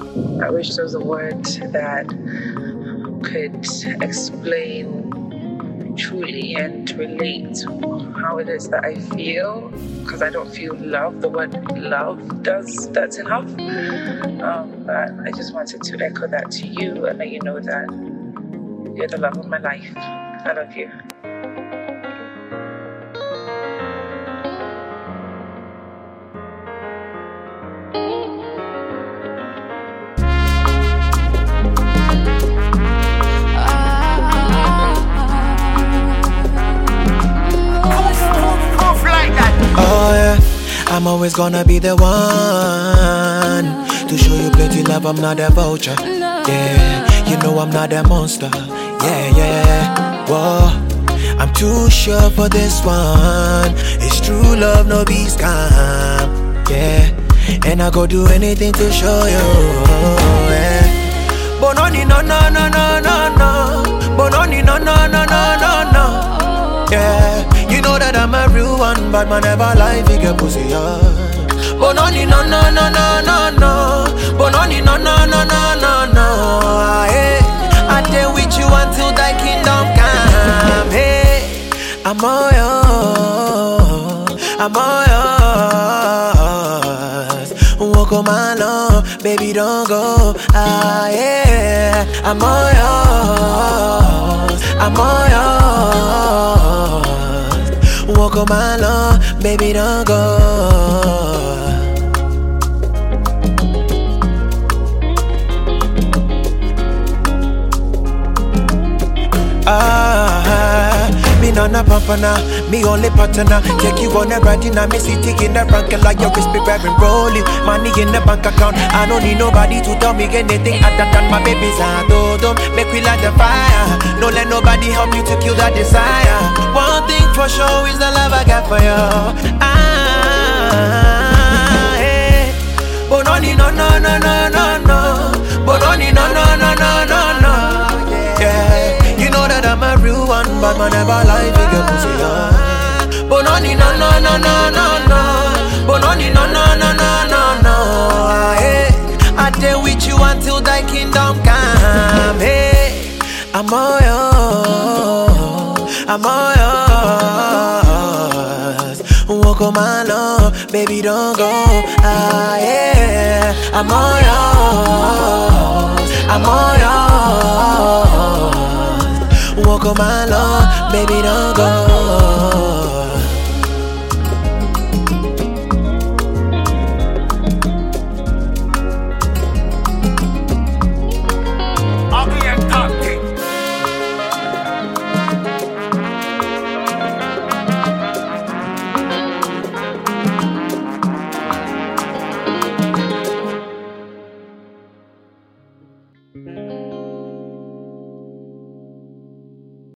I wish there was a word that could explain truly and relate how it is that I feel, because I don't feel love. The word love that's enough. But I just wanted to echo that to you and let you know that you're the love of my life. I love you. Oh yeah, I'm always gonna be the one to show you plenty love. I'm not a vulture. Yeah, you know I'm not a monster. Yeah. Whoa, I'm too sure for this one. It's true love, no be scam. Yeah, and I go do anything to show you. Yeah. Bononi no. Bononi no. Yeah, you know that I'm a real one, but man never lie, figure pussy up. Bononi no. Bononi no. Hey, I stay with you until thy kingdom come. Hey, I'm all yours. Walk on my lawn, baby, don't go. Yeah, I'm all yours. Walk on my lawn, baby, don't go. Me nana pampana, me only partner. Take you on a ride in a me city in the rank like your crispy wearing rolling. Money in the bank account, I don't need nobody to tell me anything other than my baby's don't make we light the fire. Don't let nobody help you to kill that desire. One thing for sure is the love I got for you. Hey. Bononi no. Bononi no. Yeah. You know that I'm a real one, but man never lie, figure pussy up. Bononi no. Bononi no. Hey, I stay with you until thy kingdom come. Hey, I'm all yours. Walk on my lawn, baby, don't go. Yeah, I'm all yours. Walk on my lawn, baby, don't go. Mm-hmm.